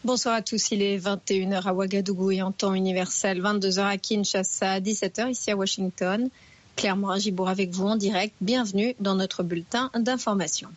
Bonsoir à tous, il est 21h à Ouagadougou et en temps universel, 22h à Kinshasa, 17h ici à Washington. Claire Morin-Gibour avec vous en direct. Bienvenue dans notre bulletin d'information.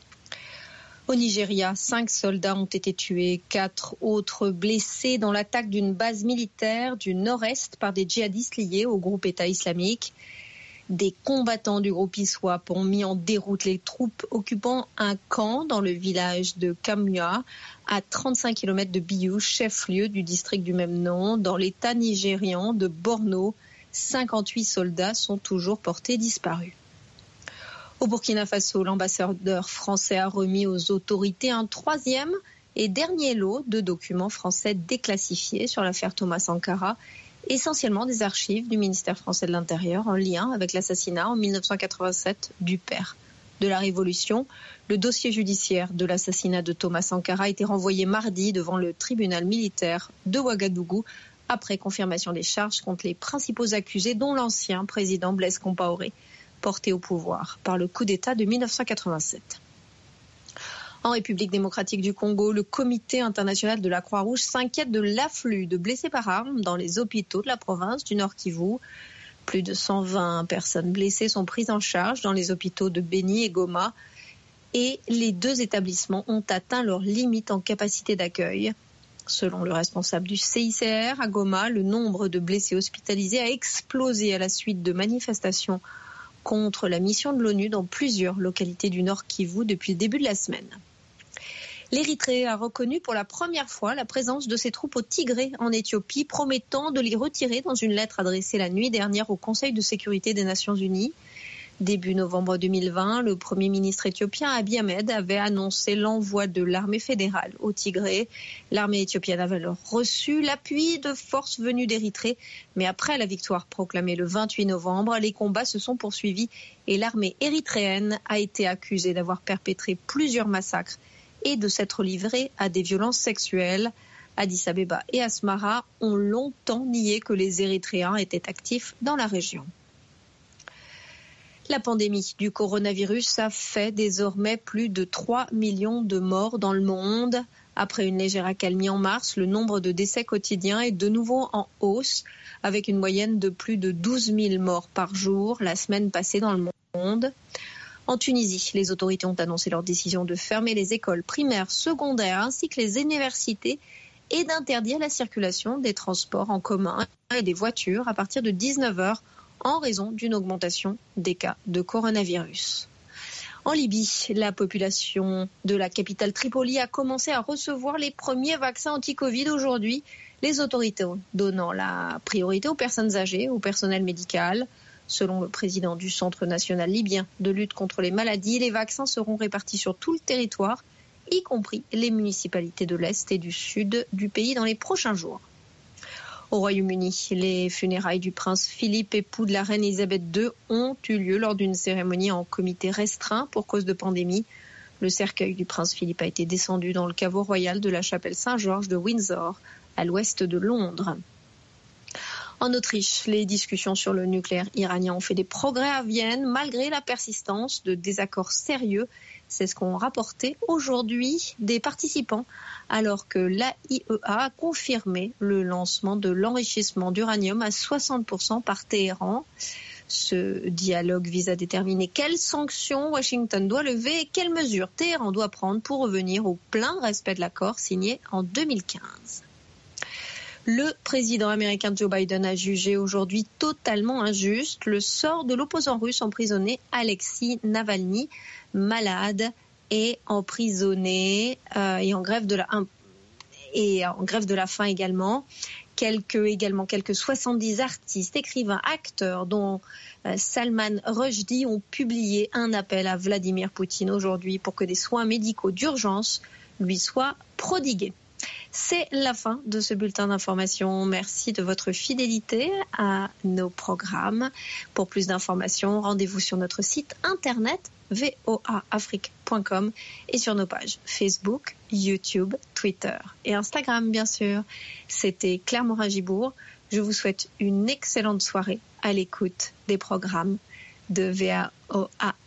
Au Nigeria, 5 soldats ont été tués, 4 autres blessés dans l'attaque d'une base militaire du nord-est par des djihadistes liés au groupe État islamique. Des combattants du groupe ISWAP ont mis en déroute les troupes occupant un camp dans le village de Kamua, à 35 km de Biou, chef-lieu du district du même nom, dans l'état nigérian de Borno. 58 soldats sont toujours portés disparus. Au Burkina Faso, l'ambassadeur français a remis aux autorités un 3e et dernier lot de documents français déclassifiés sur l'affaire Thomas Sankara, essentiellement des archives du ministère français de l'Intérieur en lien avec l'assassinat en 1987 du père de la Révolution. Le dossier judiciaire de l'assassinat de Thomas Sankara a été renvoyé mardi devant le tribunal militaire de Ouagadougou après confirmation des charges contre les principaux accusés, dont l'ancien président Blaise Compaoré, porté au pouvoir par le coup d'État de 1987. En République démocratique du Congo, le Comité international de la Croix-Rouge s'inquiète de l'afflux de blessés par arme dans les hôpitaux de la province du Nord Kivu. Plus de 120 personnes blessées sont prises en charge dans les hôpitaux de Beni et Goma et les 2 établissements ont atteint leurs limites en capacité d'accueil. Selon le responsable du CICR à Goma, le nombre de blessés hospitalisés a explosé à la suite de manifestations contre la mission de l'ONU dans plusieurs localités du Nord Kivu depuis le début de la semaine. L'Érythrée a reconnu pour la première fois la présence de ses troupes au Tigré en Éthiopie, promettant de les retirer dans une lettre adressée la nuit dernière au Conseil de sécurité des Nations Unies. Début novembre 2020, le Premier ministre éthiopien Abiy Ahmed avait annoncé l'envoi de l'armée fédérale au Tigré. L'armée éthiopienne avait alors reçu l'appui de forces venues d'Érythrée. Mais après la victoire proclamée le 28 novembre, les combats se sont poursuivis et l'armée érythréenne a été accusée d'avoir perpétré plusieurs massacres et de s'être livrée à des violences sexuelles. Addis Abeba et Asmara ont longtemps nié que les Érythréens étaient actifs dans la région. La pandémie du coronavirus a fait désormais plus de 3 millions de morts dans le monde. Après une légère accalmie en mars, le nombre de décès quotidiens est de nouveau en hausse, avec une moyenne de plus de 12 000 morts par jour la semaine passée dans le monde. En Tunisie, les autorités ont annoncé leur décision de fermer les écoles primaires, secondaires ainsi que les universités et d'interdire la circulation des transports en commun et des voitures à partir de 19h en raison d'une augmentation des cas de coronavirus. En Libye, la population de la capitale Tripoli a commencé à recevoir les premiers vaccins anti-Covid aujourd'hui, les autorités donnant la priorité aux personnes âgées, au personnel médical. Selon le président du Centre national libyen de lutte contre les maladies, les vaccins seront répartis sur tout le territoire, y compris les municipalités de l'Est et du Sud du pays dans les prochains jours. Au Royaume-Uni, les funérailles du prince Philippe, époux de la reine Elisabeth II, ont eu lieu lors d'une cérémonie en comité restreint pour cause de pandémie. Le cercueil du prince Philippe a été descendu dans le caveau royal de la chapelle Saint-Georges de Windsor, à l'ouest de Londres. En Autriche, les discussions sur le nucléaire iranien ont fait des progrès à Vienne malgré la persistance de désaccords sérieux. C'est ce qu'ont rapporté aujourd'hui des participants, alors que l'AIEA a confirmé le lancement de l'enrichissement d'uranium à 60% par Téhéran. Ce dialogue vise à déterminer quelles sanctions Washington doit lever et quelles mesures Téhéran doit prendre pour revenir au plein respect de l'accord signé en 2015. Le président américain Joe Biden a jugé aujourd'hui totalement injuste le sort de l'opposant russe emprisonné Alexei Navalny, malade et emprisonné et en grève de la faim également. Quelques 70 artistes, écrivains, acteurs, dont Salman Rushdie, ont publié un appel à Vladimir Poutine aujourd'hui pour que des soins médicaux d'urgence lui soient prodigués. C'est la fin de ce bulletin d'information. Merci de votre fidélité à nos programmes. Pour plus d'informations, rendez-vous sur notre site internet voaafrique.com et sur nos pages Facebook, YouTube, Twitter et Instagram, bien sûr. C'était Claire Morin-Gibour. Je vous souhaite une excellente soirée à l'écoute des programmes de VOA